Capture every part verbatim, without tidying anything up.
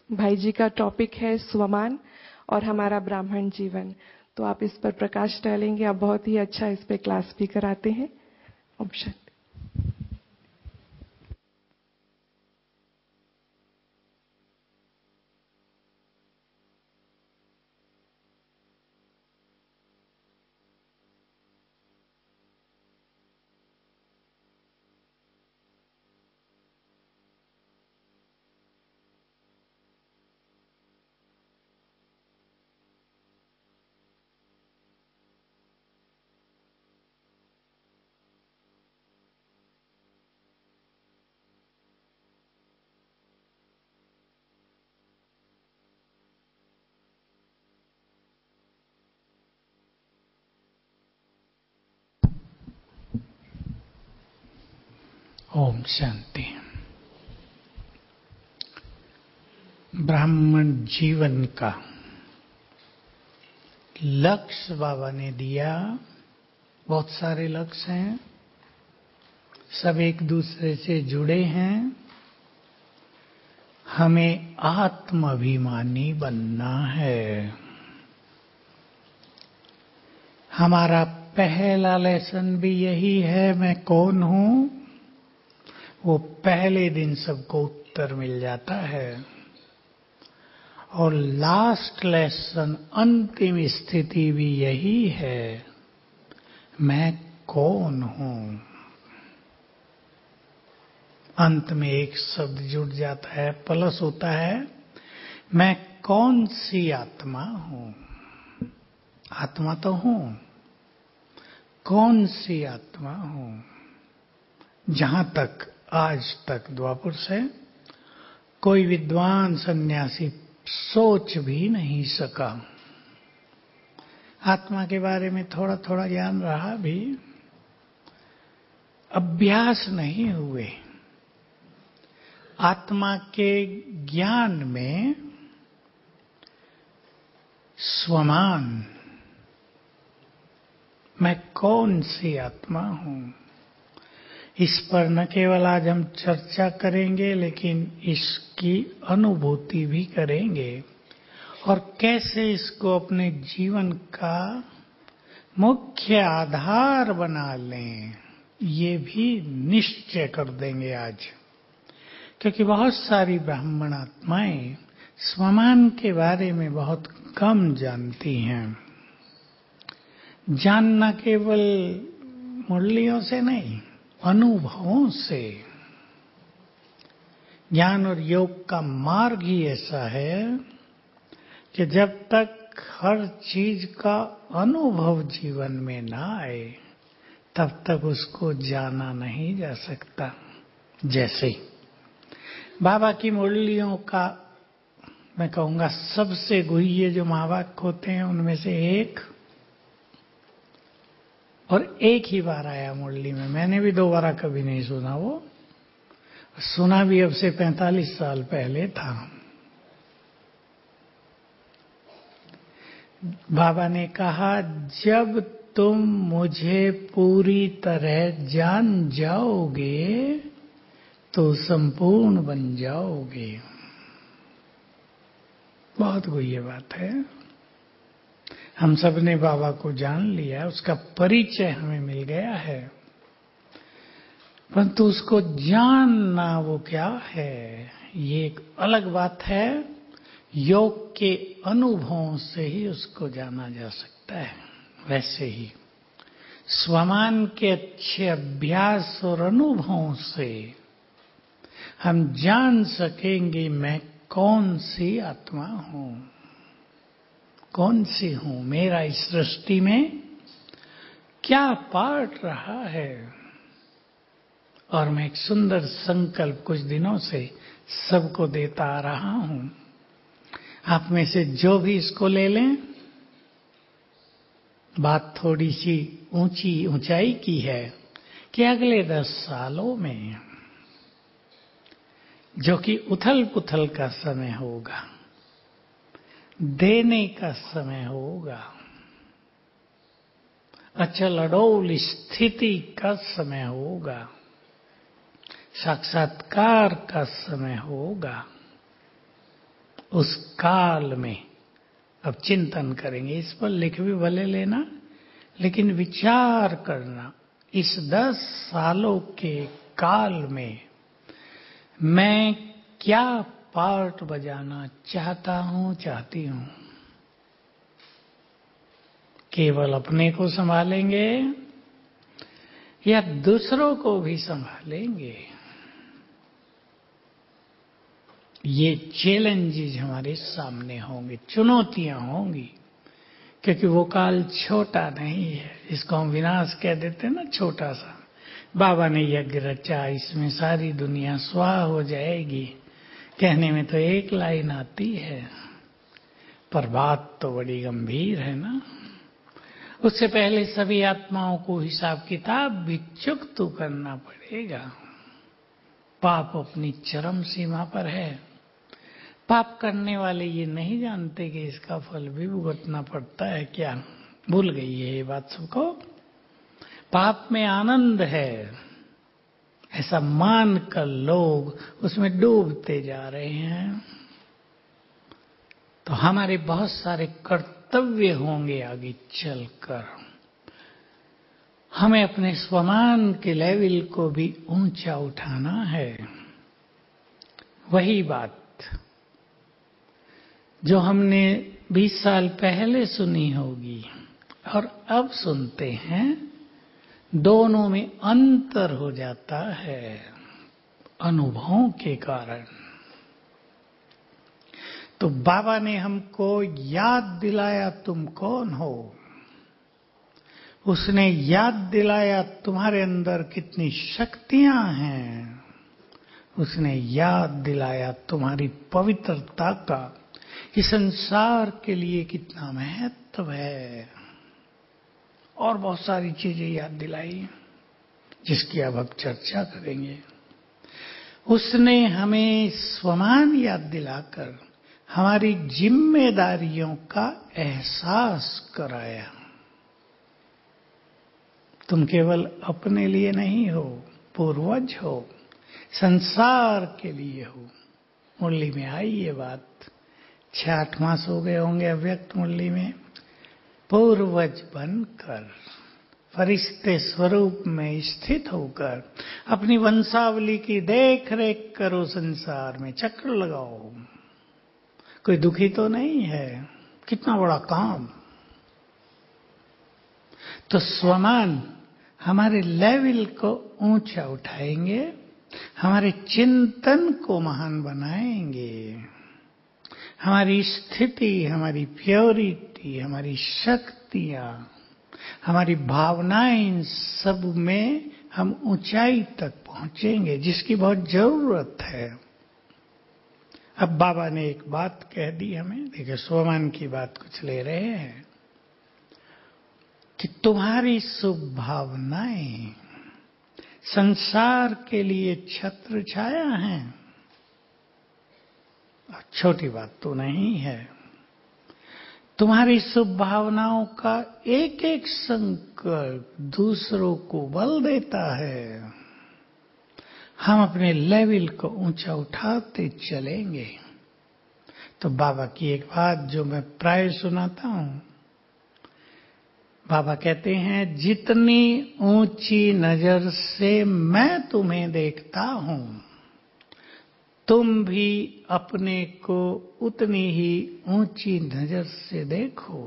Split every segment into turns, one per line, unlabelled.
भाई जी का टॉपिक है स्वमान और हमारा ब्राह्मण जीवन। तो आप इस पर प्रकाश डालेंगे। आप बहुत ही अच्छा इस पे क्लास भी कराते हैं। ओम शांति।
ओम शांति। ब्राह्मण जीवन का लक्ष्य बाबा ने दिया। बहुत सारे लक्ष्य हैं, सब एक दूसरे से जुड़े हैं। हमें आत्माभिमानी बनना है। हमारा पहला लेसन भी यही है, मैं कौन हूं। वो पहले दिन सबको उत्तर मिल जाता है। और लास्ट लेसन, अंतिम स्थिति भी यही है, मैं कौन हूं। अंत में एक शब्द जुड़ जाता है, प्लस होता है, मैं कौन सी आत्मा हूं। आत्मा तो हूं, कौन सी आत्मा हूं। जहां तक आज तक द्वापर से कोई विद्वान सन्यासी सोच भी नहीं सका। आत्मा के बारे में थोड़ा थोड़ा ज्ञान रहा भी, अभ्यास नहीं हुए। आत्मा के ज्ञान में स्वमान, मैं कौन सी आत्मा हूं, इस पर न केवल आज हम चर्चा करेंगे, लेकिन इसकी अनुभूति भी करेंगे। और कैसे इसको अपने जीवन का मुख्य आधार बना लें, ये भी निश्चय कर देंगे आज। क्योंकि बहुत सारी ब्राह्मण आत्माएं स्वमान के बारे में बहुत कम जानती हैं। जानना केवल मुरलियों से नहीं, अनुभवों से। ज्ञान और योग का मार्ग ही ऐसा है कि जब तक हर चीज का अनुभव जीवन में ना आए, तब तक उसको जाना नहीं जा सकता। जैसे बाबा की मुरलियों का मैं कहूंगा सबसे गुह्य जो महावाक्य होते हैं, उनमें से एक, और एक ही बार आया मुरली में। मैंने भी दोबारा कभी नहीं सुना, वो सुना भी अब से पैंतालीस साल पहले था। बाबा ने कहा, जब तुम मुझे पूरी तरह जान जाओगे तो संपूर्ण बन जाओगे। बहुत गुह्य बात है। हम सब ने बाबा को जान लिया, उसका परिचय हमें मिल गया है, परंतु उसको जानना वो क्या है, ये एक अलग बात है। योग के अनुभवों से ही उसको जाना जा सकता है। वैसे ही स्वमान के अच्छे अभ्यास और अनुभवों से हम जान सकेंगे मैं कौन सी आत्मा हूं, कौन सी हूं, मेरा इस सृष्टि में क्या पार्ट रहा है। और मैं एक सुंदर संकल्प कुछ दिनों से सबको देता आ रहा हूं। आप में से जो भी इसको ले लें, बात थोड़ी सी ऊंची ऊंचाई की है कि अगले दस सालों में, जो कि उथल पुथल का समय होगा, देने का समय होगा, अचल अडोल स्थिति का समय होगा, साक्षात्कार का समय होगा, उस काल में अब चिंतन करेंगे। इस पर लिख भी भले लेना, लेकिन विचार करना, इस दस सालों के काल में मैं क्या पार्ट बजाना चाहता हूं, चाहती हूं। केवल अपने को संभालेंगे या दूसरों को भी संभालेंगे। ये चैलेंजेस हमारे सामने होंगे, चुनौतियां होंगी, क्योंकि वो काल छोटा नहीं है। इसको हम विनाश कह देते हैं ना, छोटा सा। बाबा ने यज्ञ रचा, इसमें सारी दुनिया स्वाह हो जाएगी, कहने में तो एक लाइन आती है, पर बात तो बड़ी गंभीर है ना। उससे पहले सभी आत्माओं को हिसाब किताब भी चुकता करना पड़ेगा। पाप अपनी चरम सीमा पर है। पाप करने वाले ये नहीं जानते कि इसका फल भी भुगतना पड़ता है क्या? भूल गई है ये बात सबको। पाप में आनंद है, ऐसा मानकर लोग उसमें डूबते जा रहे हैं। तो हमारे बहुत सारे कर्तव्य होंगे आगे चलकर। हमें अपने स्वमान के लेवल को भी ऊंचा उठाना है। वही बात जो हमने बीस साल पहले सुनी होगी और अब सुनते हैं, दोनों में अंतर हो जाता है अनुभवों के कारण। तो बाबा ने हमको याद दिलाया तुम कौन हो। उसने याद दिलाया तुम्हारे अंदर कितनी शक्तियां हैं। उसने याद दिलाया तुम्हारी पवित्रता का इस संसार के लिए कितना महत्व है, और बहुत सारी चीजें याद दिलाई जिसकी अब हम चर्चा करेंगे। उसने हमें स्वमान याद दिलाकर हमारी जिम्मेदारियों का एहसास कराया। तुम केवल अपने लिए नहीं हो, पूर्वज हो, संसार के लिए हो। मुरली में आई ये बात, छह आठ मास हो गए होंगे अव्यक्त मुरली में। पूर्वज बनकर, फरिश्ते स्वरूप में स्थित होकर अपनी वंशावली की देख रेख करो, संसार में चक्र लगाओ। कोई दुखी तो नहीं है, कितना बड़ा काम। तो स्वमान हमारे लेवल को ऊंचा उठाएंगे, हमारे चिंतन को महान बनाएंगे, हमारी स्थिति, हमारी प्योरिटी, हमारी शक्तियां, हमारी भावनाएं, इन सब में हम ऊंचाई तक पहुंचेंगे, जिसकी बहुत जरूरत है। अब बाबा ने एक बात कह दी हमें, देखिए स्वमान की बात कुछ ले रहे हैं कि तुम्हारी शुभ भावनाएं संसार के लिए छत्र छाया हैं। छोटी बात तो नहीं है। तुम्हारी शुभ भावनाओं का एक एक संकल्प दूसरों को बल देता है। हम अपने लेवल को ऊंचा उठाते चलेंगे। तो बाबा की एक बात जो मैं प्राय सुनाता हूं, बाबा कहते हैं, जितनी ऊंची नजर से मैं तुम्हें देखता हूं, तुम भी अपने को उतनी ही ऊंची नजर से देखो।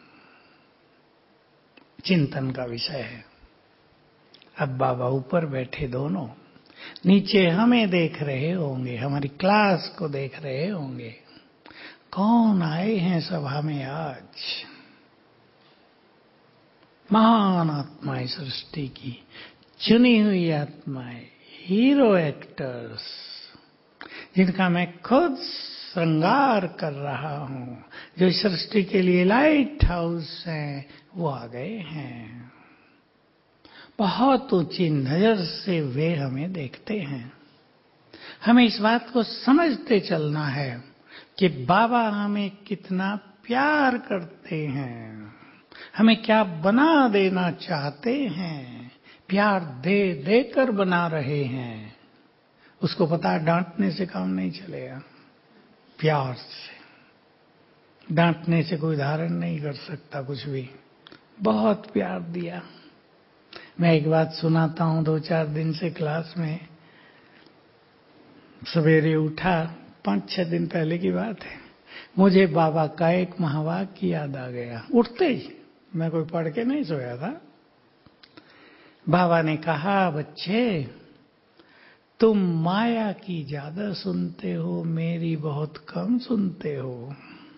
चिंतन का विषय है। अब बाबा ऊपर बैठे दोनों, नीचे हमें देख रहे होंगे, हमारी क्लास को देख रहे होंगे। कौन आए हैं सभा में आज? महान आत्माएं, सृष्टि की चुनी हुई आत्माएं, हीरो एक्टर्स, जिनका मैं खुद श्रृंगार कर रहा हूं, जो सृष्टि के लिए लाइट हाउस हैं, वो आ गए हैं। बहुत ऊंची नजर से वे हमें देखते हैं। हमें इस बात को समझते चलना है कि बाबा हमें कितना प्यार करते हैं, हमें क्या बना देना चाहते हैं, प्यार दे देकर बना रहे हैं। उसको पता है डांटने से काम नहीं चलेगा। प्यार से। डांटने से कोई धारण नहीं कर सकता कुछ भी, बहुत प्यार दिया। मैं एक बात सुनाता हूं, दो चार दिन से क्लास में सवेरे उठा, पांच छह दिन पहले की बात है, मुझे बाबा का एक महावाक्य याद आ गया उठते ही। मैं कोई पढ़ के नहीं सोया था। बाबा ने कहा, बच्चे तुम माया की ज्यादा सुनते हो, मेरी बहुत कम सुनते हो।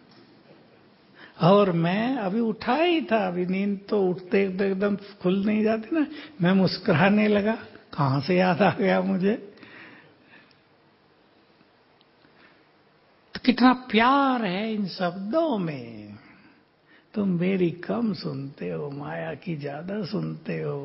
और मैं अभी उठा ही था, अभी नींद तो उठते एकदम खुल नहीं जाती ना, मैं मुस्कुराने लगा। कहां से याद आ गया मुझे। तो कितना प्यार है इन शब्दों में। तुम मेरी कम सुनते हो, माया की ज्यादा सुनते हो।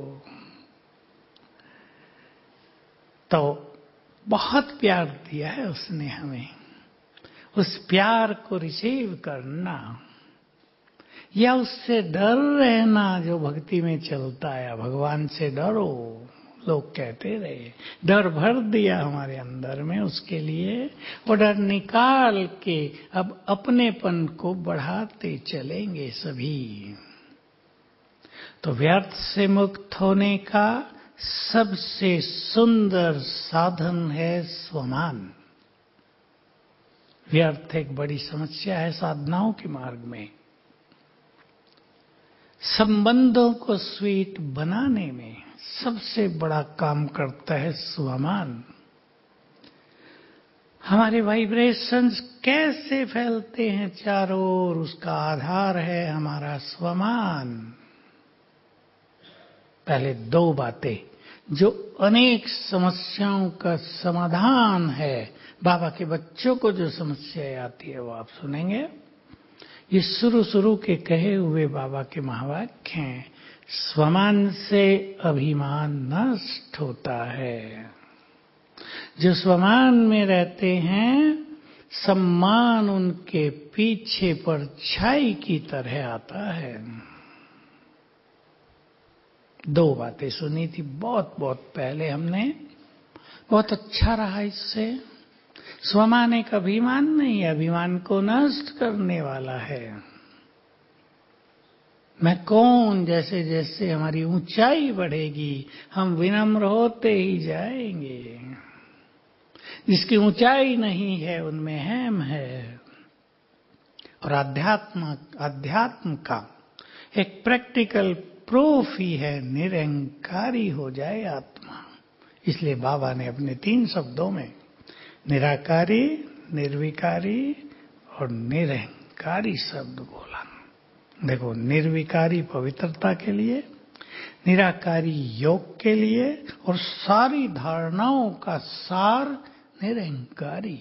तो बहुत प्यार दिया है उसने हमें। उस प्यार को रिसीव करना या उससे डर रहना जो भक्ति में चलता है। भगवान से डरो, लोग कहते रहे, डर भर दिया हमारे अंदर में। उसके लिए वो डर निकाल के अब अपनेपन को बढ़ाते चलेंगे सभी। तो व्यर्थ से मुक्त होने का सबसे सुंदर साधन है स्वमान। व्यर्थ एक बड़ी समस्या है साधनाओं के मार्ग में। संबंधों को स्वीट बनाने में सबसे बड़ा काम करता है स्वमान। हमारे वाइब्रेशंस कैसे फैलते हैं चारों ओर, उसका आधार है हमारा स्वमान। पहले दो बातें जो अनेक समस्याओं का समाधान है। बाबा के बच्चों को जो समस्याएं आती है वो आप सुनेंगे। ये शुरू शुरू के कहे हुए बाबा के महावाक्य हैं। स्वमान से अभिमान नष्ट होता है। जो स्वमान में रहते हैं, सम्मान उनके पीछे परछाई की तरह आता है। दो बातें सुनी थी बहुत बहुत पहले हमने, बहुत अच्छा रहा इससे। स्वमान एक अभिमान नहीं है, अभिमान को नष्ट करने वाला है। मैं कौन, जैसे जैसे हमारी ऊंचाई बढ़ेगी हम विनम्र होते ही जाएंगे। जिसकी ऊंचाई नहीं है उनमें हेम है। और अध्यात्म अध्यात्म का एक प्रैक्टिकल प्रूफ ही है, निरंकारी हो जाए आत्मा। इसलिए बाबा ने अपने तीन शब्दों में निराकारी, निर्विकारी और निरंकारी शब्द बोला। देखो, निर्विकारी पवित्रता के लिए, निराकारी योग के लिए, और सारी धारणाओं का सार निरंकारी।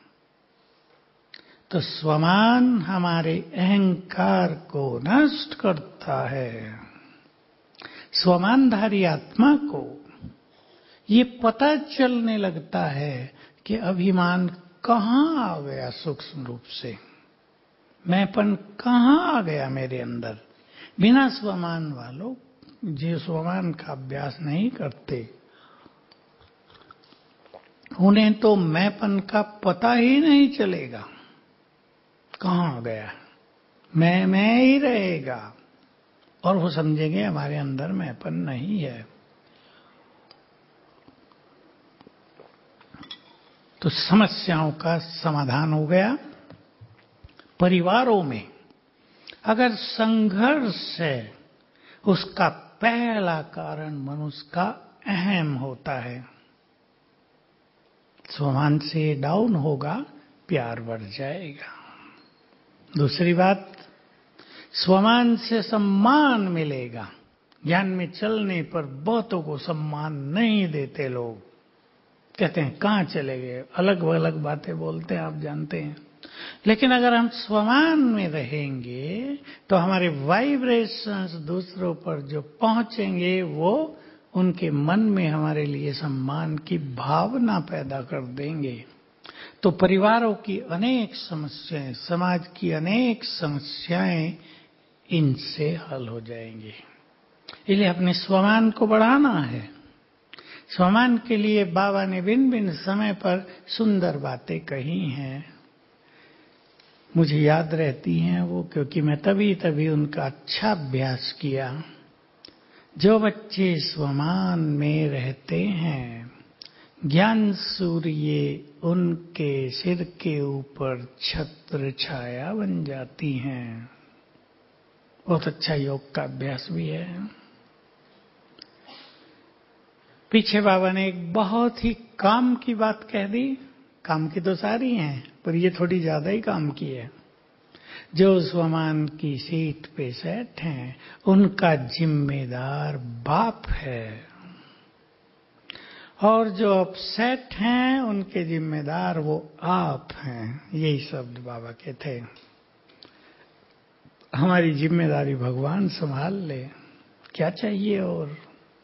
तो स्वमान हमारे अहंकार को नष्ट करता है। स्वमानधारी आत्मा को ये पता चलने लगता है कि अभिमान कहाँ आ गया सूक्ष्म रूप से, मैंपन कहाँ आ गया मेरे अंदर। बिना स्वमान वालों, जो स्वमान का अभ्यास नहीं करते, उन्हें तो मैंपन का पता ही नहीं चलेगा कहाँ आ गया। मैं मैं ही रहेगा और वो समझेंगे हमारे अंदर मैंपन नहीं है। तो समस्याओं का समाधान हो गया। परिवारों में अगर संघर्ष है, उसका पहला कारण मनुष्य का अहम होता है। स्वमान से डाउन होगा, प्यार बढ़ जाएगा। दूसरी बात, स्वमान से सम्मान मिलेगा। ज्ञान में चलने पर बहुतों को सम्मान नहीं देते लोग, कहते हैं कहाँ चले गए, अलग अलग बातें बोलते हैं, आप जानते हैं। लेकिन अगर हम स्वमान में रहेंगे तो हमारे वाइब्रेशंस दूसरों पर जो पहुंचेंगे वो उनके मन में हमारे लिए सम्मान की भावना पैदा कर देंगे। तो परिवारों की अनेक समस्याएं, समाज की अनेक समस्याएं इनसे हल हो जाएंगी। इसलिए अपने स्वमान को बढ़ाना है। स्वमान के लिए बाबा ने भिन्न भिन्न समय पर सुंदर बातें कही हैं। मुझे याद रहती हैं वो, क्योंकि मैं तभी तभी उनका अच्छा अभ्यास किया। जो बच्चे स्वमान में रहते हैं, ज्ञान सूर्य उनके सिर के ऊपर छत्र छाया बन जाती हैं। बहुत अच्छा योग का अभ्यास भी है। पीछे बाबा ने एक बहुत ही काम की बात कह दी। काम की तो सारी हैं, पर ये थोड़ी ज्यादा ही काम की है। जो स्वमान की सीट पे सेट हैं, उनका जिम्मेदार बाप है, और जो अपसेट हैं उनके जिम्मेदार वो आप हैं। यही शब्द बाबा के थे। हमारी जिम्मेदारी भगवान संभाल ले, क्या चाहिए और।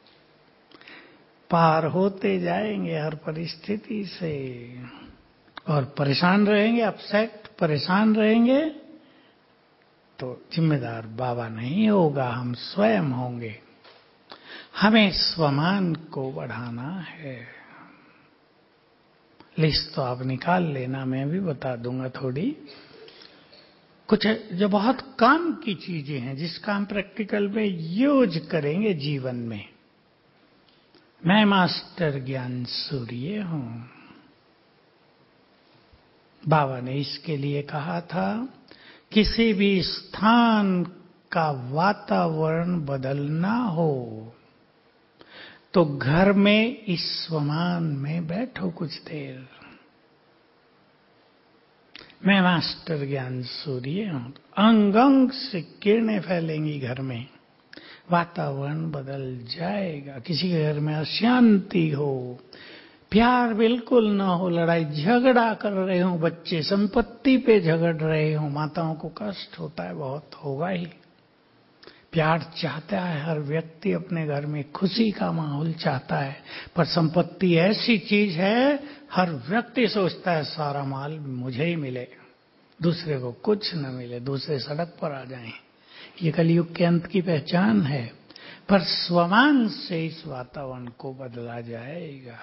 पार होते जाएंगे हर परिस्थिति से, और परेशान रहेंगे, अपसेट परेशान रहेंगे तो जिम्मेदार बाबा नहीं होगा, हम स्वयं होंगे। हमें स्वमान को बढ़ाना है। लिस्ट तो आप निकाल लेना, मैं भी बता दूंगा थोड़ी। कुछ जो बहुत काम की चीजें हैं जिसका हम प्रैक्टिकल में यूज करेंगे जीवन में। मैं मास्टर ज्ञान सूर्य हूं। बाबा ने इसके लिए कहा था, किसी भी स्थान का वातावरण बदलना हो तो घर में इस स्वमान में बैठो कुछ देर। मैं मास्टर ज्ञान सूर्य हूं। अंग अंग से किरणें फैलेंगी घर में, वातावरण बदल जाएगा। किसी के घर में अशांति हो, प्यार बिल्कुल ना हो, लड़ाई झगड़ा कर रहे हो, बच्चे संपत्ति पे झगड़ रहे हो, माताओं को कष्ट होता है, बहुत होगा ही। प्यार चाहता है हर व्यक्ति अपने घर में, खुशी का माहौल चाहता है, पर संपत्ति ऐसी चीज है, हर व्यक्ति सोचता है सारा माल मुझे ही मिले, दूसरे को कुछ न मिले, दूसरे सड़क पर आ जाएं। ये कलयुग के अंत की पहचान है। पर स्वमान से इस वातावरण को बदला जाएगा।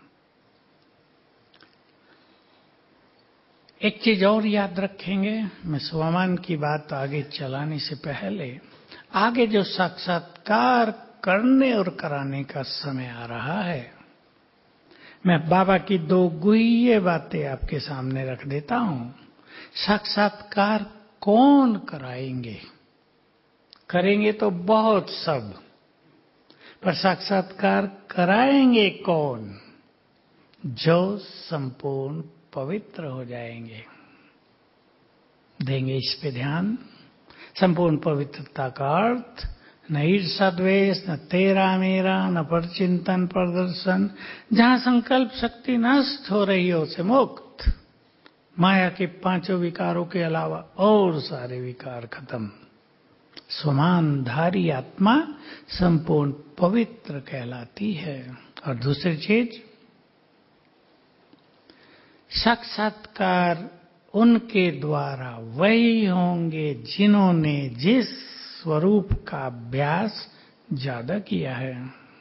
एक चीज और याद रखेंगे, मैं स्वमान की बात आगे चलाने से पहले, आगे जो साक्षात्कार करने और कराने का समय आ रहा है, मैं बाबा की दो गुह्य बातें आपके सामने रख देता हूं। साक्षात्कार कौन कराएंगे? करेंगे तो बहुत सब, पर साक्षात्कार कराएंगे कौन? जो संपूर्ण पवित्र हो जाएंगे। देंगे इस पे ध्यान। संपूर्ण पवित्रता का अर्थ न ईर्षा द्वेष, न तेरा मेरा, न परचिंतन प्रदर्शन। जहां संकल्प शक्ति नष्ट हो रही हो से मुक्त, माया के पांचों विकारों के अलावा और सारे विकार खत्म। स्वमानधारी आत्मा संपूर्ण पवित्र कहलाती है। और दूसरी चीज, साक्षात्कार उनके द्वारा वही होंगे जिन्होंने जिस स्वरूप का अभ्यास ज्यादा किया है।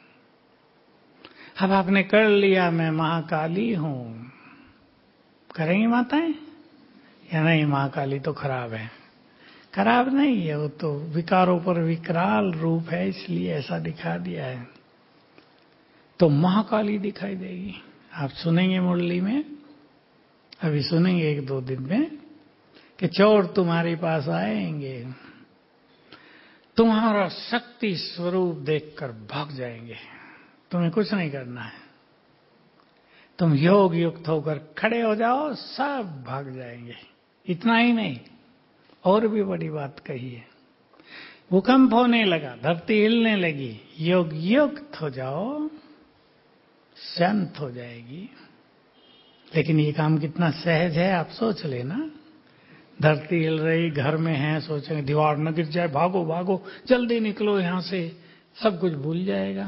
अब आपने कर लिया मैं महाकाली हूं, करेंगे माताएं या नहीं? महाकाली तो खराब है। खराब नहीं है, वो तो विकारों पर विकराल रूप है, इसलिए ऐसा दिखा दिया है। तो महाकाली दिखाई देगी। आप सुनेंगे मुरली में, अभी सुनेंगे एक दो दिन में, कि चोर तुम्हारे पास आएंगे, तुम्हारा शक्ति स्वरूप देखकर भाग जाएंगे। तुम्हें कुछ नहीं करना है, तुम योग युक्त होकर खड़े हो जाओ, सब भाग जाएंगे। इतना ही नहीं, और भी बड़ी बात कही है। भूकंप होने लगा, धरती हिलने लगी, योग युक्त हो जाओ, शांत हो जाएगी। लेकिन ये काम कितना सहज है आप सोच लेना। धरती हिल रही, घर में है, सोचेंगे दीवार न गिर जाए, भागो भागो जल्दी निकलो यहां से, सब कुछ भूल जाएगा।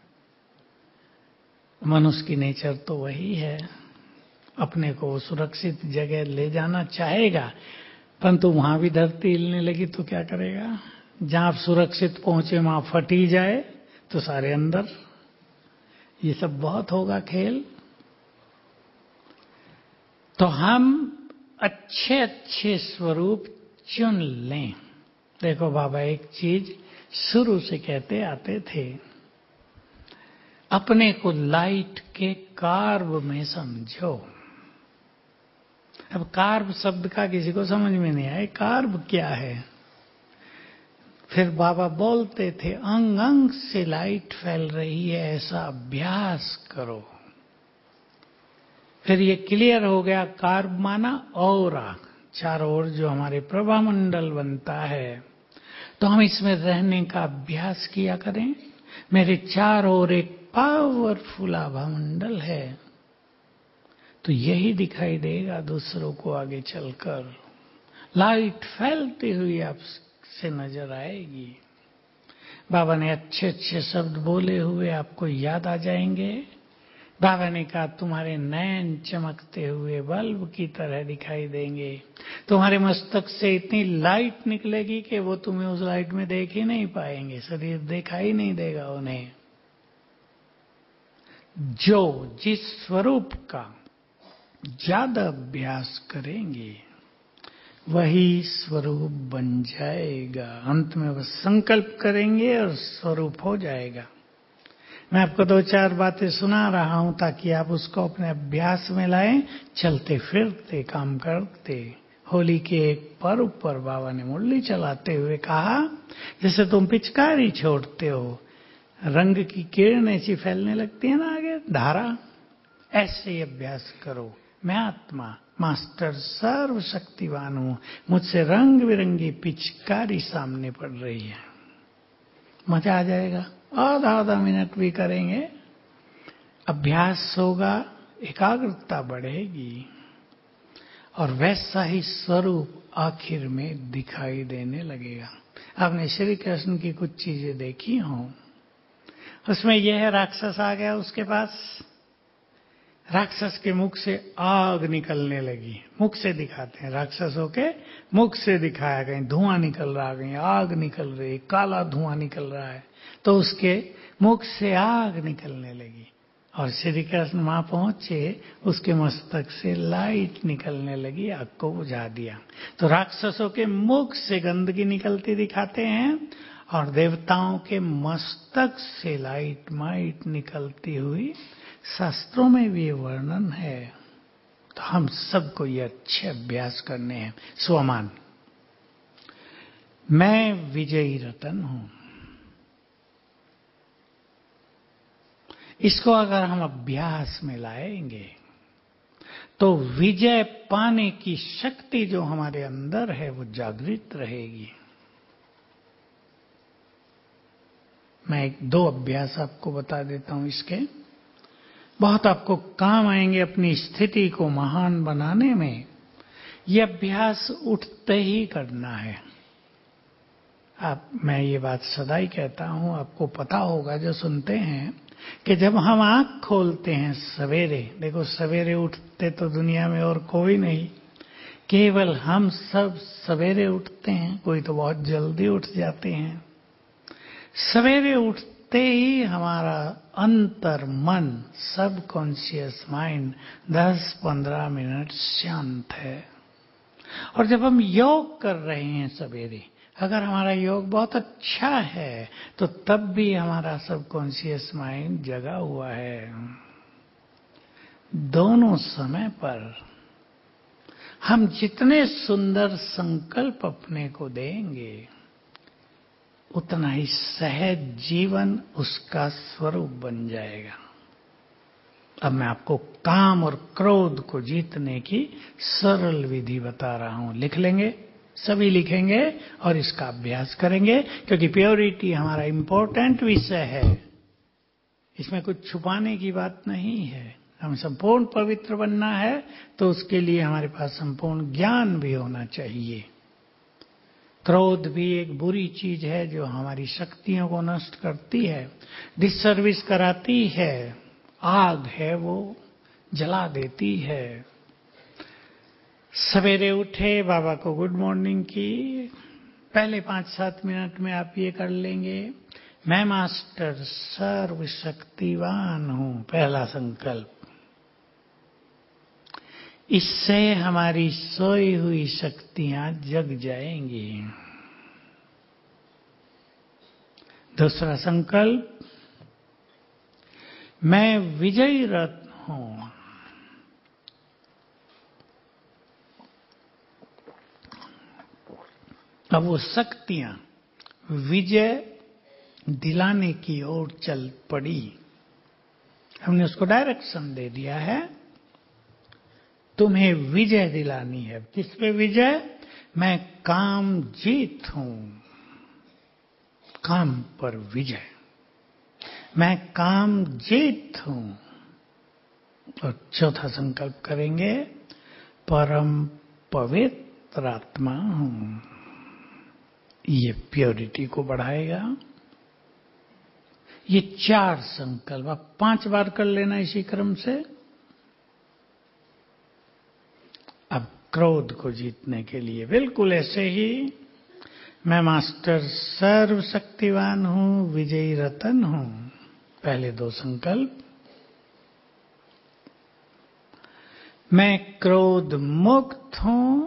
मनुष्य की नेचर तो वही है, अपने को सुरक्षित जगह ले जाना चाहेगा, परंतु वहां भी धरती हिलने लगी तो क्या करेगा? जहां आप सुरक्षित पहुंचे वहां फटी जाए तो सारे अंदर। ये सब बहुत होगा खेल। तो हम अच्छे अच्छे स्वरूप चुन लें। देखो बाबा एक चीज शुरू से कहते आते थे, अपने को लाइट के कार्ब में समझो। अब कार्ब शब्द का किसी को समझ में नहीं आए, कार्ब क्या है। फिर बाबा बोलते थे अंग अंग से लाइट फैल रही है, ऐसा अभ्यास करो। फिर ये क्लियर हो गया, कार्ब माना औरा, चारों ओर जो हमारे प्रभा मंडल बनता है, तो हम इसमें रहने का अभ्यास किया करें। मेरे चारों ओर एक पावरफुल आभा मंडल है, तो यही दिखाई देगा दूसरों को आगे चलकर। लाइट फैलती हुई आपसे नजर आएगी। बाबा ने अच्छे अच्छे शब्द बोले हुए आपको याद आ जाएंगे। बाबा ने कहा तुम्हारे नैन चमकते हुए बल्ब की तरह दिखाई देंगे। तुम्हारे मस्तक से इतनी लाइट निकलेगी कि वो तुम्हें उस लाइट में देख ही नहीं पाएंगे, शरीर दिखाई नहीं देगा उन्हें। जो जिस स्वरूप का ज्यादा अभ्यास करेंगे वही स्वरूप बन जाएगा। अंत में बस संकल्प करेंगे और स्वरूप हो जाएगा। मैं आपको दो चार बातें सुना रहा हूं ताकि आप उसको अपने अभ्यास में लाएं। चलते फिरते काम करते। होली के एक पर्व पर बाबा ने मुरली चलाते हुए कहा, जैसे तुम पिचकारी छोड़ते हो, रंग की किरणें सी फैलने लगती है ना आगे धारा, ऐसे ही अभ्यास करो। मैं आत्मा मास्टर सर्वशक्तिवान हूं, मुझसे रंग बिरंगी पिचकारी सामने पड़ रही है। मजा आ जाएगा। आधा आधा मिनट भी करेंगे, अभ्यास होगा, एकाग्रता बढ़ेगी और वैसा ही स्वरूप आखिर में दिखाई देने लगेगा। आपने श्री कृष्ण की कुछ चीजें देखी हों, उसमें यह है राक्षस आ गया उसके पास, राक्षस के मुख से आग निकलने लगी। मुख से दिखाते हैं, राक्षसों के मुख से दिखाया, कहीं धुआं निकल रहा, कहीं आग निकल रही, काला धुआं निकल रहा है, तो उसके मुख से आग निकलने लगी। और श्री कृष्ण वहां पहुंचे, उसके मस्तक से लाइट निकलने लगी, आग को बुझा दिया। तो राक्षसों के मुख से गंदगी निकलती दिखाते हैं और देवताओं के मस्तक से लाइट माइट निकलती हुई शास्त्रों में भी ये वर्णन है। तो हम सबको ये अच्छे अभ्यास करने हैं। स्वमान, मैं विजयी रतन हूं, इसको अगर हम अभ्यास में लाएंगे तो विजय पाने की शक्ति जो हमारे अंदर है वो जागृत रहेगी। मैं एक दो अभ्यास आपको बता देता हूं, इसके बहुत आपको काम आएंगे अपनी स्थिति को महान बनाने में। ये अभ्यास उठते ही करना है। आप, मैं ये बात सदा ही कहता हूं, आपको पता होगा जो सुनते हैं, कि जब हम आंख खोलते हैं सवेरे, देखो सवेरे उठते तो दुनिया में और कोई नहीं, केवल हम सब सवेरे उठते हैं, कोई तो बहुत जल्दी उठ जाते हैं। सवेरे उठते ही हमारा अंतर मन, सब कॉन्शियस माइंड दस पंद्रह मिनट शांत है। और जब हम योग कर रहे हैं सवेरे, अगर हमारा योग बहुत अच्छा है तो तब भी हमारा सब कॉन्शियस माइंड जगा हुआ है। दोनों समय पर हम जितने सुंदर संकल्प अपने को देंगे, उतना ही सहज जीवन उसका स्वरूप बन जाएगा। अब मैं आपको काम और क्रोध को जीतने की सरल विधि बता रहा हूं। लिख लेंगे, सभी लिखेंगे और इसका अभ्यास करेंगे, क्योंकि प्योरिटी हमारा इंपॉर्टेंट विषय है। इसमें कुछ छुपाने की बात नहीं है। हमें संपूर्ण पवित्र बनना है तो उसके लिए हमारे पास संपूर्ण ज्ञान भी होना चाहिए। क्रोध भी एक बुरी चीज है जो हमारी शक्तियों को नष्ट करती है, डिससर्विस कराती है, आग है वो, जला देती है। सवेरे उठे, बाबा को गुड मॉर्निंग की, पहले पांच सात मिनट में आप ये कर लेंगे, मैं मास्टर सर्वशक्तिवान हूं, पहला संकल्प। इससे हमारी सोई हुई शक्तियां जग जाएंगी। दूसरा संकल्प, मैं विजयी रत्न हूं। अब वो शक्तियां विजय दिलाने की ओर चल पड़ी। हमने उसको डायरेक्शन दे दिया है, तुम्हें विजय दिलानी है। किस पे विजय? मैं काम जीत हूं, काम पर विजय। मैं काम जीत हूं। और चौथा संकल्प करेंगे, परम पवित्र आत्मा हूं। ये प्योरिटी को बढ़ाएगा। ये चार संकल्प आप पांच बार कर लेना इसी क्रम से। अब क्रोध को जीतने के लिए बिल्कुल ऐसे ही, मैं मास्टर सर्वशक्तिवान हूं, विजयी रतन हूं। पहले दो संकल्प, मैं क्रोध मुक्त हूं,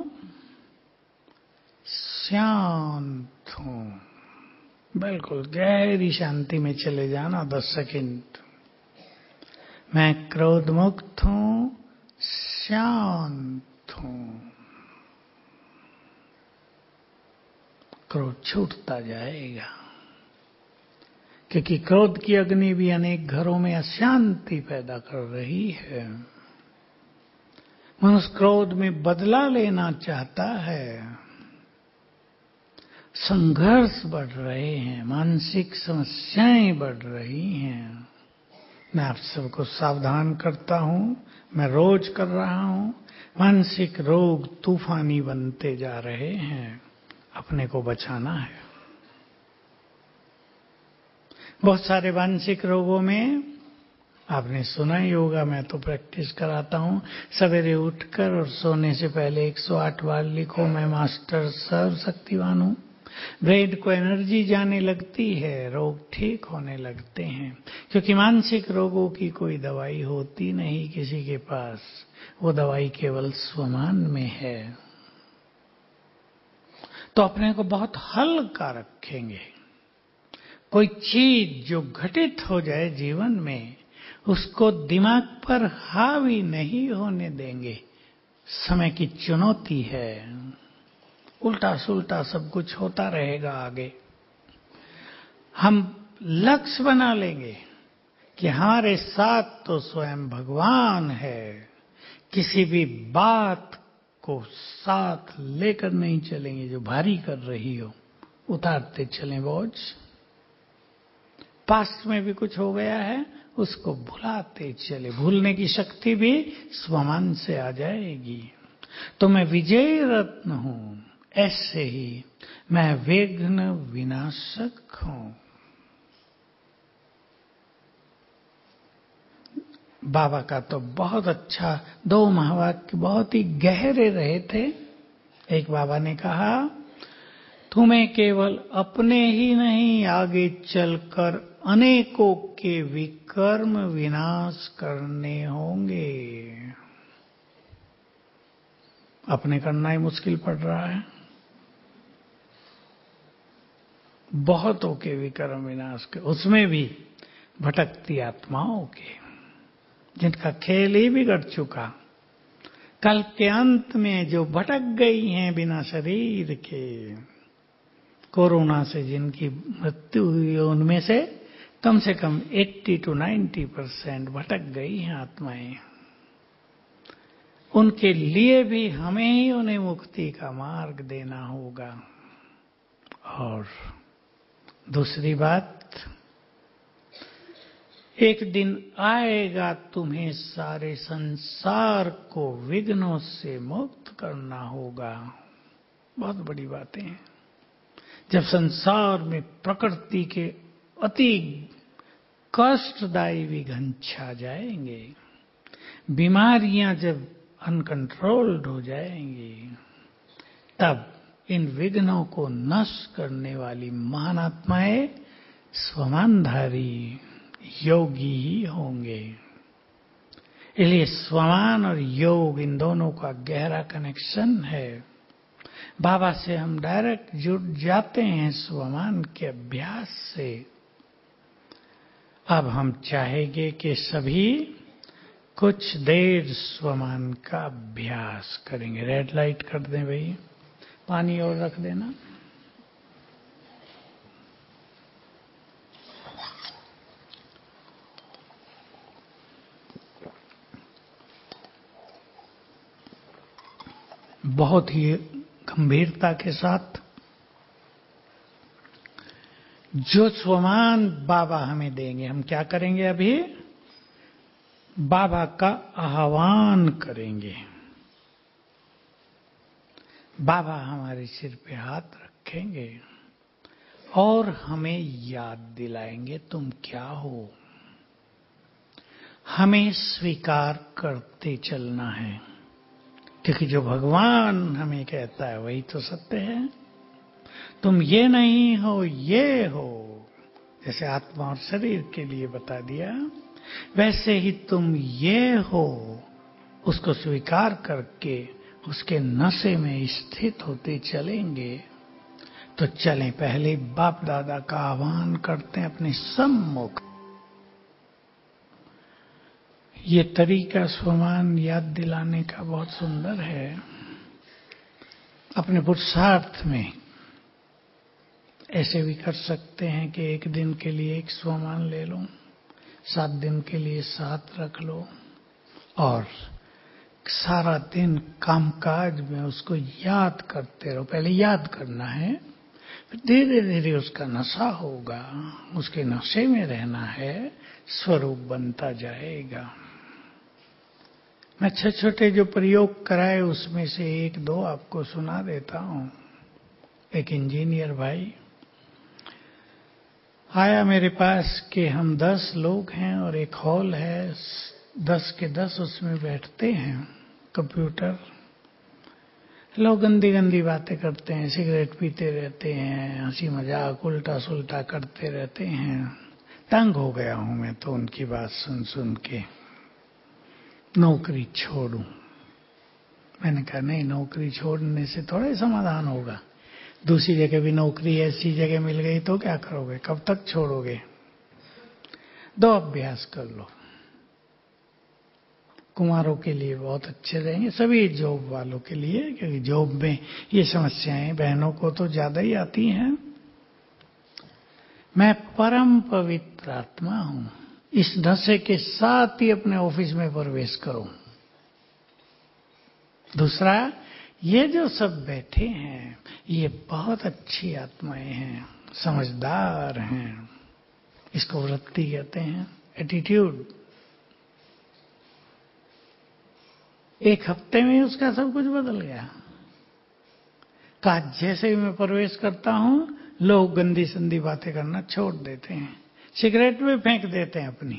शांत हूं। बिल्कुल गहरी शांति में चले जाना दस सेकंड। मैं क्रोध मुक्त हूं, शांत हूं। क्रोध छूटता जाएगा, क्योंकि क्रोध की अग्नि भी अनेक घरों में अशांति पैदा कर रही है। मनुष्य क्रोध में बदला लेना चाहता है। संघर्ष बढ़ रहे हैं, मानसिक समस्याएं बढ़ रही हैं। मैं आप सबको सावधान करता हूं, मैं रोज कर रहा हूं। मानसिक रोग तूफानी बनते जा रहे हैं, अपने को बचाना है। बहुत सारे मानसिक रोगों में आपने सुना ही होगा, मैं तो प्रैक्टिस कराता हूं, सवेरे उठकर और सोने से पहले एक सौ आठ बार लिखो, मैं मास्टर सर्वशक्तिवान हूं। ब्रेन को एनर्जी जाने लगती है, रोग ठीक होने लगते हैं। क्योंकि मानसिक रोगों की कोई दवाई होती नहीं किसी के पास, वो दवाई केवल स्वमान में है। तो अपने को बहुत हल्का रखेंगे। कोई चीज जो घटित हो जाए जीवन में, उसको दिमाग पर हावी नहीं होने देंगे। समय की चुनौती है, उल्टा सुल्टा सब कुछ होता रहेगा आगे। हम लक्ष्य बना लेंगे कि हमारे साथ तो स्वयं भगवान है। किसी भी बात को साथ लेकर नहीं चलेंगे जो भारी कर रही हो, उतारते चलें बोझ। पास्ट में भी कुछ हो गया है, उसको भुलाते चले। भूलने की शक्ति भी स्वमान से आ जाएगी। तो मैं विजयी रत्न हूं, ऐसे ही मैं विघ्न विनाशक हूं। बाबा का तो बहुत अच्छा दो महावाक्य बहुत ही गहरे रहे थे। एक बाबा ने कहा, तुम्हें केवल अपने ही नहीं, आगे चलकर अनेकों के विकर्म विनाश करने होंगे। अपने करना ही मुश्किल पड़ रहा है, बहुतों के विकर्म विनाश के, उसमें भी भटकती आत्माओं के, जिनका खेल ही बिगड़ चुका। कल के अंत में जो भटक गई हैं बिना शरीर के, कोरोना से जिनकी मृत्यु हुई है, उनमें से कम से कम अस्सी टू नब्बे परसेंट भटक गई हैं आत्माएं। उनके लिए भी हमें ही उन्हें मुक्ति का मार्ग देना होगा। और दूसरी बात, एक दिन आएगा तुम्हें सारे संसार को विघ्नों से मुक्त करना होगा। बहुत बड़ी बातें हैं। जब संसार में प्रकृति के अति कष्टदायी विघ्न छा जाएंगे, बीमारियां जब अनकंट्रोल्ड हो जाएंगी, तब इन विघ्नों को नष्ट करने वाली महान आत्माएं स्वमानधारी योगी ही होंगे। इसलिए स्वमान और योग इन दोनों का गहरा कनेक्शन है। बाबा से हम डायरेक्ट जुड़ जाते हैं स्वमान के अभ्यास से। अब हम चाहेंगे कि सभी कुछ देर स्वमान का अभ्यास करेंगे। रेड लाइट कर दें भाई, पानी और रख देना। बहुत ही गंभीरता के साथ जो स्वमान बाबा हमें देंगे, हम क्या करेंगे? अभी बाबा का आह्वान करेंगे। बाबा हमारे सिर पे हाथ रखेंगे और हमें याद दिलाएंगे तुम क्या हो। हमें स्वीकार करते चलना है, क्योंकि जो भगवान हमें कहता है वही तो सत्य है। तुम ये नहीं हो, ये हो। जैसे आत्मा और शरीर के लिए बता दिया, वैसे ही तुम ये हो, उसको स्वीकार करके उसके नशे में स्थित होते चलेंगे। तो चलें, पहले बाप दादा का आह्वान करते हैं अपने सम्मुख। ये तरीका स्वमान याद दिलाने का बहुत सुंदर है। अपने पुरुषार्थ में ऐसे भी कर सकते हैं कि एक दिन के लिए एक स्वमान ले लो, सात दिन के लिए सात रख लो और सारा दिन कामकाज में उसको याद करते रहो। पहले याद करना है, फिर धीरे धीरे उसका नशा होगा, उसके नशे में रहना है, स्वरूप बनता जाएगा। मैं छोटे छोटे जो प्रयोग कराए उसमें से एक दो आपको सुना देता हूं। एक इंजीनियर भाई आया मेरे पास कि हम दस लोग हैं और एक हॉल है, दस के दस उसमें बैठते हैं। कंप्यूटर, लोग गंदी गंदी बातें करते हैं, सिगरेट पीते रहते हैं, हंसी मजाक उल्टा सुल्टा करते रहते हैं। तंग हो गया हूं मैं तो उनकी बात सुन सुन के। नौकरी छोड़ूं? मैंने कहा नहीं, नौकरी छोड़ने से थोड़ा ही समाधान होगा। दूसरी जगह भी नौकरी ऐसी जगह मिल गई तो क्या करोगे? कब तक छोड़ोगे? दो अभ्यास कर लो। कुमारों के लिए बहुत अच्छे रहेंगे, सभी जॉब वालों के लिए, क्योंकि जॉब में ये समस्याएं बहनों को तो ज्यादा ही आती हैं। मैं परम पवित्र आत्मा हूं, इस नशे के साथ ही अपने ऑफिस में प्रवेश करो। दूसरा, ये जो सब बैठे हैं ये बहुत अच्छी आत्माएं हैं, समझदार हैं। इसको वृत्ति कहते हैं, एटीट्यूड। एक हफ्ते में उसका सब कुछ बदल गया। कहा जैसे ही मैं प्रवेश करता हूं, लोग गंदी संदी बातें करना छोड़ देते हैं, सिगरेट में फेंक देते हैं अपनी।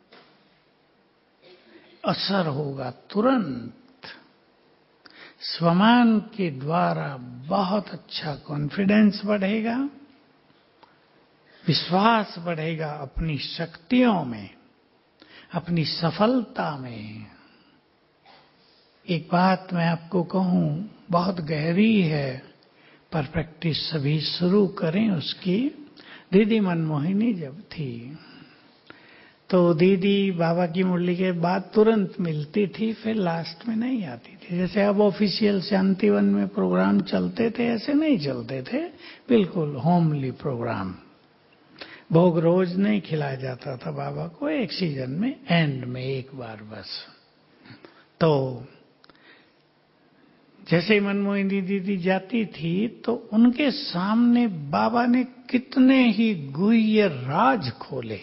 असर होगा तुरंत। स्वमान के द्वारा बहुत अच्छा कॉन्फिडेंस बढ़ेगा, विश्वास बढ़ेगा अपनी शक्तियों में, अपनी सफलता में। एक बात मैं आपको कहूं, बहुत गहरी है, पर प्रैक्टिस सभी शुरू करें उसकी। दीदी मनमोहिनी जब थी तो दीदी बाबा की मुरली के बाद तुरंत मिलती थी, फिर लास्ट में नहीं आती थी। जैसे अब ऑफिशियल शांतिवन में प्रोग्राम चलते थे, ऐसे नहीं चलते थे, बिल्कुल होमली प्रोग्राम। भोग रोज नहीं खिलाया जाता था बाबा को, एक सीजन में एंड में एक बार बस। तो जैसे ही मनमोहिनी दीदी जाती थी तो उनके सामने बाबा ने कितने ही गुह्य राज खोले।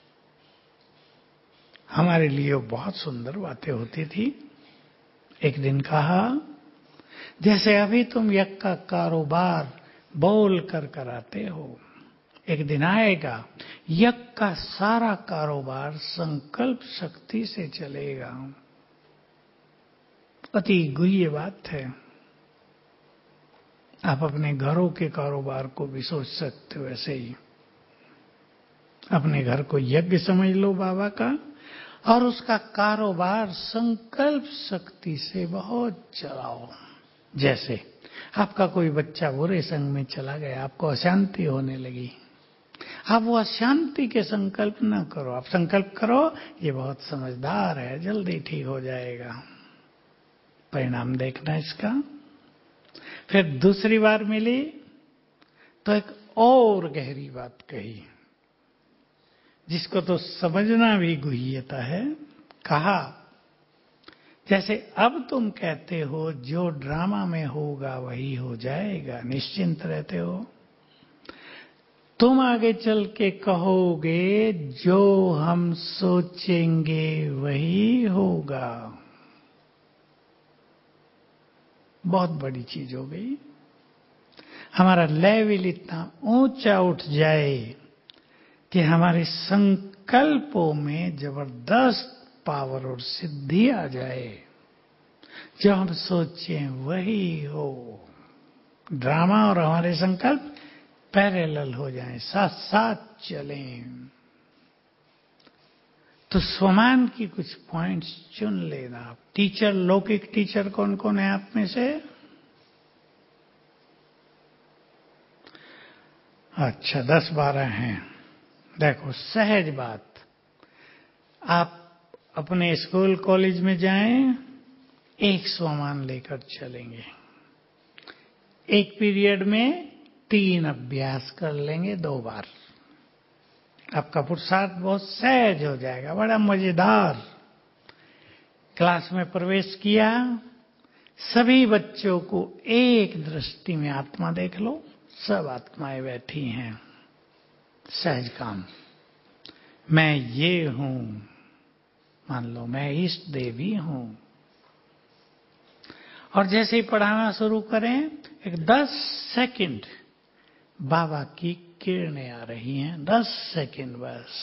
हमारे लिए बहुत सुंदर बातें होती थी। एक दिन कहा, जैसे अभी तुम यज्ञ का कारोबार बोल कर कराते हो, एक दिन आएगा यज्ञ का सारा कारोबार संकल्प शक्ति से चलेगा। अति गुह्य बात है। आप अपने घरों के कारोबार को भी सोच सकते हो ऐसे ही। अपने घर को यज्ञ समझ लो बाबा का, और उसका कारोबार संकल्प शक्ति से बहुत चलाओ। जैसे आपका कोई बच्चा बुरे संग में चला गया, आपको अशांति होने लगी, आप वो अशांति के संकल्प ना करो, आप संकल्प करो ये बहुत समझदार है, जल्दी ठीक हो जाएगा। परिणाम देखना इसका। फिर दूसरी बार मिली तो एक और गहरी बात कही, जिसको तो समझना भी गुह्यता है। कहा जैसे अब तुम कहते हो जो ड्रामा में होगा वही हो जाएगा, निश्चिंत रहते हो। तुम आगे चल के कहोगे जो हम सोचेंगे वही होगा। बहुत बड़ी चीज हो गई। हमारा लेवल इतना ऊंचा उठ जाए कि हमारे संकल्पों में जबरदस्त पावर और सिद्धि आ जाए। जो हम सोचें वही हो। ड्रामा और हमारे संकल्प पैरेलल हो जाएं, साथ साथ चलें। तो स्वमान की कुछ पॉइंट्स चुन लेना। टीचर, लौकिक टीचर कौन कौन है आप में से? अच्छा, दस बारह हैं। देखो, सहज बात, आप अपने स्कूल कॉलेज में जाएं, एक स्वमान लेकर चलेंगे। एक पीरियड में तीन अभ्यास कर लेंगे, दो बार। आपका पुरुषार्थ बहुत सहज हो जाएगा, बड़ा मजेदार। क्लास में प्रवेश किया, सभी बच्चों को एक दृष्टि में आत्मा देख लो, सब आत्माएं बैठी हैं। सहज काम। मैं ये हूं, मान लो मैं इष्ट देवी हूं। और जैसे ही पढ़ाना शुरू करें, एक दस सेकंड बाबा की किरणें आ रही हैं, दस सेकंड बस।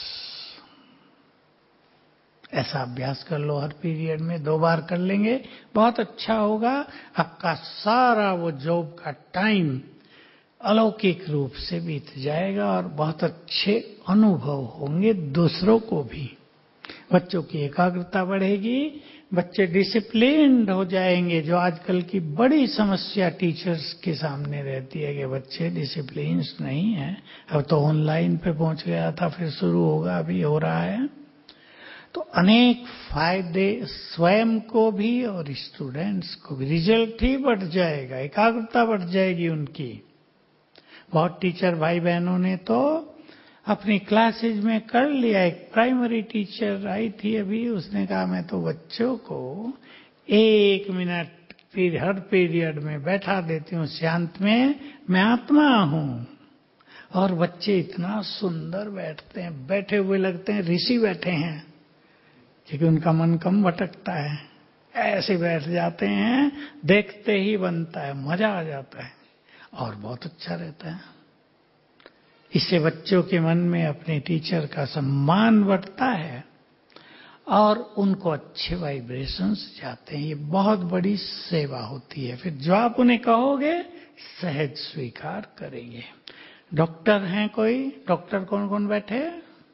ऐसा अभ्यास कर लो हर पीरियड में, दो बार कर लेंगे, बहुत अच्छा होगा। आपका सारा वो जॉब का टाइम अलौकिक रूप से बीत जाएगा और बहुत अच्छे अनुभव होंगे दूसरों को भी। बच्चों की एकाग्रता बढ़ेगी, बच्चे डिसिप्लिन्ड हो जाएंगे। जो आजकल की बड़ी समस्या टीचर्स के सामने रहती है कि बच्चे डिसिप्लिन्स नहीं हैं। अब तो ऑनलाइन पे पहुंच गया था, फिर शुरू होगा, अभी हो रहा है। तो अनेक फायदे स्वयं को भी और स्टूडेंट्स को भी। रिजल्ट ही बढ़ जाएगा, एकाग्रता बढ़ जाएगी उनकी। बहुत टीचर भाई बहनों ने तो अपनी क्लासेज में कर लिया। एक प्राइमरी टीचर आई थी अभी, उसने कहा मैं तो बच्चों को एक मिनट फिर हर पीरियड में बैठा देती हूँ शांत में, मैं आत्मा हूँ। और बच्चे इतना सुंदर बैठते हैं, बैठे हुए लगते हैं ऋषि बैठे हैं, क्योंकि उनका मन कम भटकता है। ऐसे बैठ जाते हैं, देखते ही बनता है, मजा आ जाता है और बहुत अच्छा रहता है। इससे बच्चों के मन में अपने टीचर का सम्मान बढ़ता है और उनको अच्छे वाइब्रेशंस जाते हैं। ये बहुत बड़ी सेवा होती है। फिर जो आप उन्हें कहोगे सहज स्वीकार करेंगे। डॉक्टर हैं कोई? डॉक्टर कौन कौन बैठे?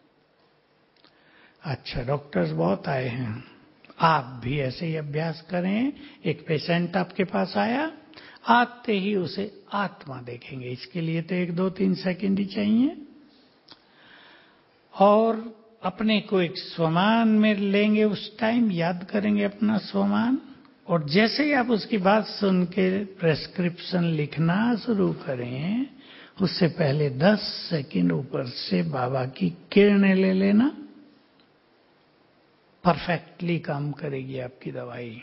अच्छा, डॉक्टर्स बहुत आए हैं। आप भी ऐसे ही अभ्यास करें। एक पेशेंट आपके पास आया, आते ही उसे आत्मा देखेंगे। इसके लिए तो एक दो तीन सेकंड ही चाहिए। और अपने को एक स्वमान में लेंगे, उस टाइम याद करेंगे अपना स्वमान। और जैसे ही आप उसकी बात सुन के प्रेस्क्रिप्शन लिखना शुरू करें, उससे पहले दस सेकंड ऊपर से बाबा की किरणें ले लेना। परफेक्टली काम करेगी आपकी दवाई।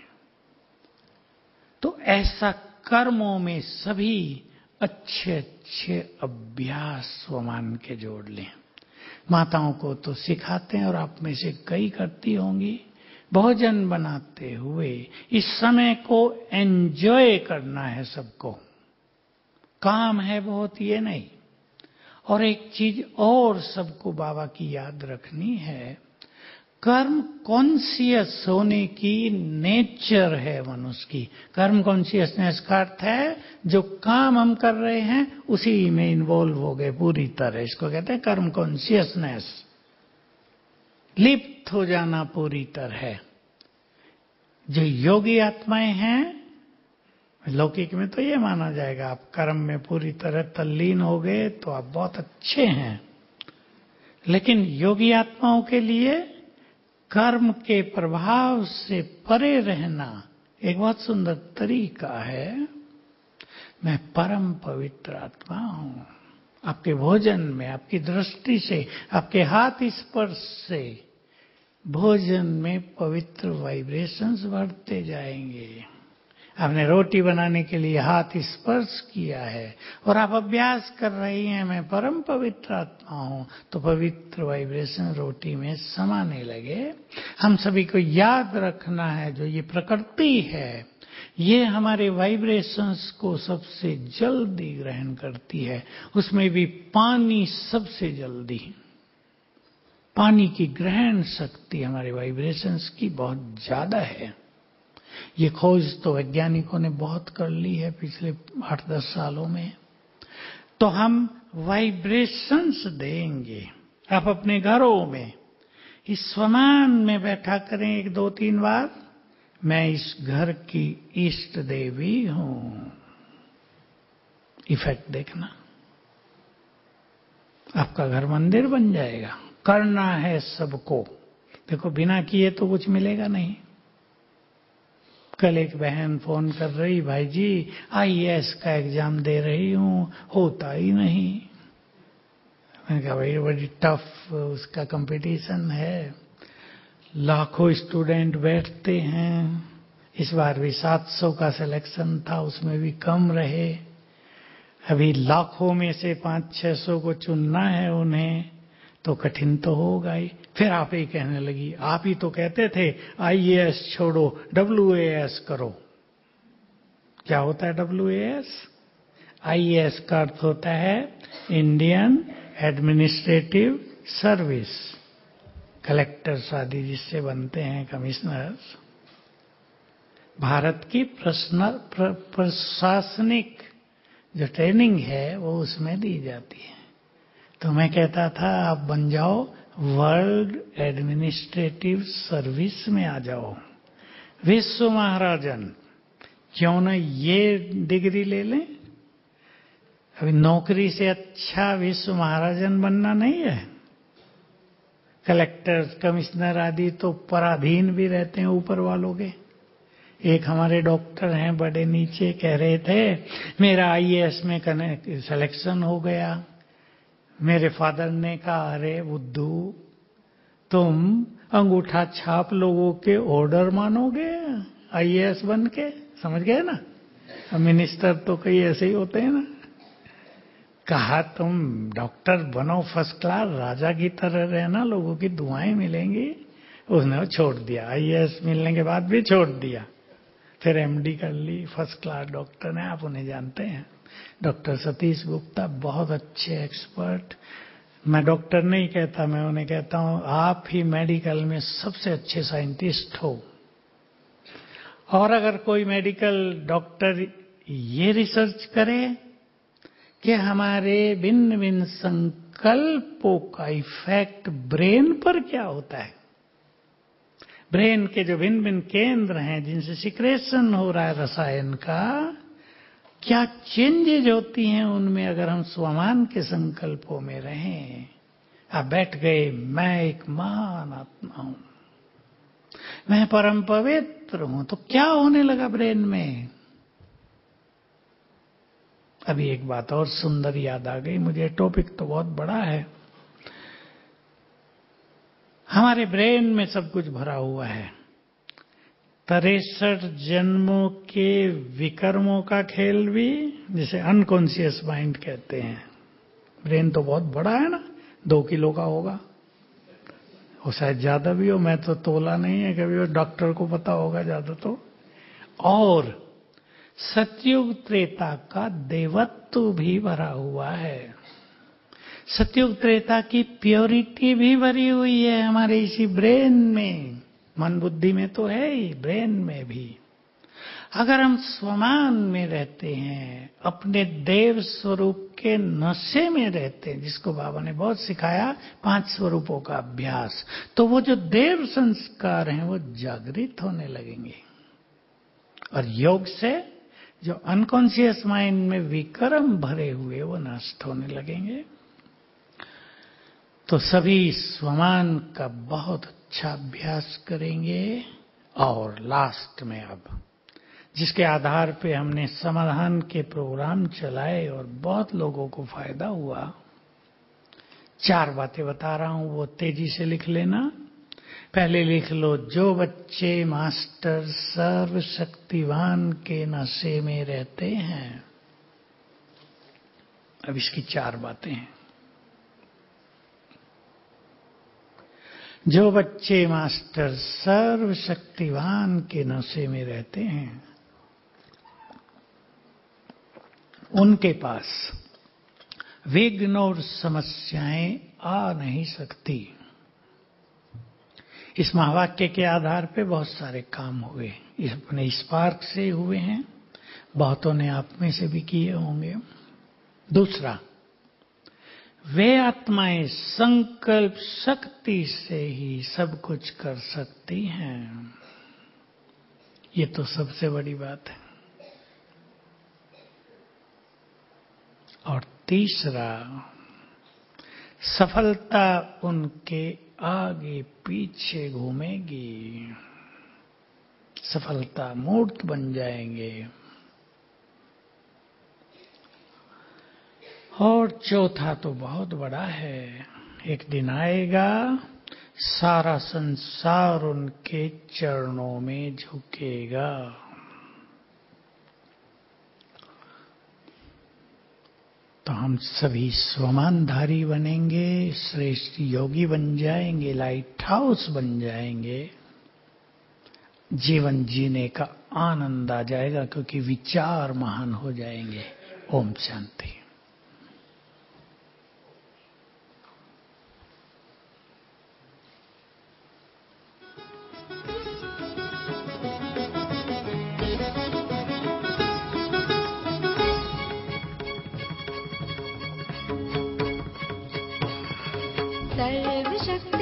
तो ऐसा कर्मों में सभी अच्छे अच्छे अभ्यास स्वमान के जोड़ लें। माताओं को तो सिखाते हैं और आप में से कई करती होंगी। भोजन बनाते हुए इस समय को एंजॉय करना है सबको। काम है बहुत, ये नहीं। और एक चीज और सबको बाबा की याद रखनी है, कर्म कॉन्शियस होने की नेचर है मनुष्य की। कर्म कॉन्शियसनेस का अर्थ है जो काम हम कर रहे हैं उसी में इन्वॉल्व हो गए पूरी तरह। इसको कहते हैं कर्म कॉन्शियसनेस। लिप्त हो जाना पूरी तरह। जो योगी आत्माएं हैं, लौकिक में तो ये माना जाएगा आप कर्म में पूरी तरह तल्लीन हो गए तो आप बहुत अच्छे हैं। लेकिन योगी आत्माओं के लिए कर्म के प्रभाव से परे रहना एक बहुत सुंदर तरीका है। मैं परम पवित्र आत्मा हूं। आपके भोजन में, आपकी दृष्टि से, आपके हाथ स्पर्श से भोजन में पवित्र वाइब्रेशंस बढ़ते जाएंगे। आपने रोटी बनाने के लिए हाथ स्पर्श किया है और आप अभ्यास कर रही हैं, मैं परम पवित्र आत्मा हूं, तो पवित्र वाइब्रेशन रोटी में समाने लगे। हम सभी को याद रखना है, जो ये प्रकृति है, ये हमारे वाइब्रेशंस को सबसे जल्दी ग्रहण करती है। उसमें भी पानी सबसे जल्दी। पानी की ग्रहण शक्ति हमारे वाइब्रेशंस की बहुत ज्यादा है। ये खोज तो वैज्ञानिकों ने बहुत कर ली है पिछले आठ दस सालों में। तो हम वाइब्रेशंस देंगे। आप अपने घरों में इस स्वमान में बैठा करें एक दो तीन बार, मैं इस घर की इष्ट देवी हूं। इफेक्ट देखना, आपका घर मंदिर बन जाएगा। करना है सबको। देखो, बिना किए तो कुछ मिलेगा नहीं। कल एक बहन फोन कर रही, भाई जी आई ए एस का एग्जाम दे रही हूं, होता ही नहीं। मैंने कहा भाई बड़ी टफ उसका कंपटीशन है, लाखों स्टूडेंट बैठते हैं। इस बार भी सात सौ का सिलेक्शन था, उसमें भी कम रहे। अभी लाखों में से पाँच छह सौ को चुनना है उन्हें, तो कठिन तो होगा ही। फिर आप ही कहने लगी, आप ही तो कहते थे आई ए एस छोड़ो, डब्ल्यू ए एस करो। क्या होता है W A S? I A S का अर्थ होता है इंडियन एडमिनिस्ट्रेटिव सर्विस। कलेक्टर्स आदि जिससे बनते हैं, कमिश्नर्स। भारत की प्रशासनिक जो ट्रेनिंग है वो उसमें दी जाती है। तो मैं कहता था आप बन जाओ वर्ल्ड एडमिनिस्ट्रेटिव सर्विस में आ जाओ, विश्व महाराजन। क्यों ना ये डिग्री ले लें? अभी नौकरी से अच्छा विश्व महाराजन बनना नहीं है। कलेक्टर, कमिश्नर आदि तो पराधीन भी रहते हैं ऊपर वालों के। एक हमारे डॉक्टर हैं बड़े नीचे, कह रहे थे मेरा आई ए एस में सिलेक्शन हो गया। मेरे फादर ने कहा, अरे बुद्धू, तुम अंगूठा छाप लोगों के ऑर्डर मानोगे आई ए एस बन के? समझ गए ना? मिनिस्टर तो कई ऐसे ही होते हैं ना। कहा तुम डॉक्टर बनो फर्स्ट क्लास, राजा की तरह रहना, लोगों की दुआएं मिलेंगी। उसने वो छोड़ दिया, आई ए एस मिलने के बाद भी छोड़ दिया। फिर एम डी कर ली, फर्स्ट क्लास डॉक्टर ने, आप उन्हें जानते हैं, डॉक्टर सतीश गुप्ता, बहुत अच्छे एक्सपर्ट। मैं डॉक्टर नहीं कहता, मैं उन्हें कहता हूं आप ही मेडिकल में सबसे अच्छे साइंटिस्ट हो। और अगर कोई मेडिकल डॉक्टर ये रिसर्च करे कि हमारे भिन्न भिन्न संकल्पों का इफेक्ट ब्रेन पर क्या होता है, ब्रेन के जो भिन्न भिन्न केंद्र हैं जिनसे सिक्रेशन हो रहा है रसायन का, क्या चेंजेज होती हैं उनमें अगर हम स्वमान के संकल्पों में रहें। आप बैठ गए, मैं एक महान आत्मा हूं, मैं परम पवित्र हूं, तो क्या होने लगा ब्रेन में? अभी एक बात और सुंदर याद आ गई मुझे, टॉपिक तो बहुत बड़ा है। हमारे ब्रेन में सब कुछ भरा हुआ है। तिरसठ जन्मों के विकर्मों का खेल भी, जिसे अनकॉन्शियस माइंड कहते हैं। ब्रेन तो बहुत बड़ा है ना, दो किलो का होगा, वो शायद ज्यादा भी हो, मैं तो तोला नहीं है कभी, वो डॉक्टर को पता होगा ज्यादा तो। और सतयुग त्रेता का देवत्व भी भरा हुआ है। सतयुग त्रेता की प्योरिटी भी भरी हुई है हमारे इसी ब्रेन में। मन बुद्धि में तो है ही, ब्रेन में भी। अगर हम स्वमान में रहते हैं, अपने देव स्वरूप के नशे में रहते हैं, जिसको बाबा ने बहुत सिखाया, पांच स्वरूपों का अभ्यास, तो वो जो देव संस्कार हैं वो जागृत होने लगेंगे। और योग से जो अनकॉन्शियस माइंड में विक्रम भरे हुए वो नष्ट होने लगेंगे। तो सभी स्वमान का बहुत अच्छा अभ्यास करेंगे। और लास्ट में अब जिसके आधार पे हमने समाधान के प्रोग्राम चलाए और बहुत लोगों को फायदा हुआ, चार बातें बता रहा हूं, वो तेजी से लिख लेना। पहले लिख लो, जो बच्चे मास्टर सर्वशक्तिवान के नशे में रहते हैं। अब इसकी चार बातें हैं। जो बच्चे मास्टर सर्वशक्तिवान के नशे में रहते हैं, उनके पास विघ्न और समस्याएं आ नहीं सकती। इस महावाक्य के आधार पे बहुत सारे काम हुए, इस अपने स्पार्क से हुए हैं, बहुतों ने आप में से भी किए होंगे। दूसरा, वे आत्माएं संकल्प शक्ति से ही सब कुछ कर सकती हैं। ये तो सबसे बड़ी बात है। और तीसरा, सफलता उनके आगे पीछे घूमेगी, सफलता मूर्त बन जाएंगे। और चौथा तो बहुत बड़ा है, एक दिन आएगा सारा संसार उनके चरणों में झुकेगा। तो हम सभी स्वमानधारी बनेंगे, श्रेष्ठ योगी बन जाएंगे, लाइट हाउस बन जाएंगे। जीवन जीने का आनंद आ जाएगा, क्योंकि विचार महान हो जाएंगे। ओम शांति।
सर्वशक्ति